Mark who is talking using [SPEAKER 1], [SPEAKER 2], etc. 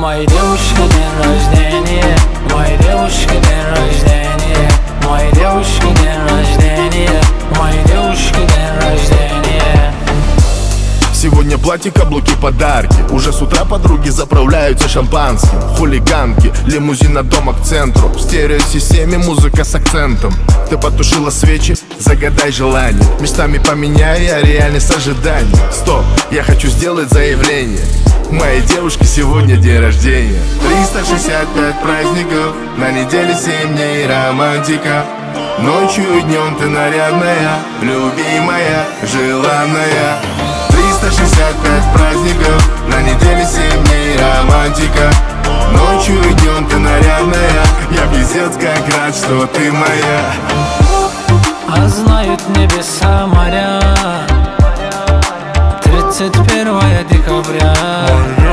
[SPEAKER 1] моей девушки день рождения, моей девушки день рождения, моей девушки день рождения, моей девушки день рождения.
[SPEAKER 2] Сегодня платье, каблуки, подарки. Уже с утра подруги заправляются шампанским. Хулиганки, лимузин от дома к центру. В стереосистеме музыка с акцентом. Ты потушила свечи, загадай желание. Местами поменяй, а реальность ожиданий. Стоп, я хочу сделать заявление. Моей девушки сегодня день рождения. 365 праздников, на неделе 7 дней романтика. Ночью и днем ты нарядная, любимая, желанная. 365 праздников, на неделе 7 дней романтика. Ночью и днем ты нарядная, я пиздец как рад, что ты моя.
[SPEAKER 1] А знают небеса, моря, 31 декабря.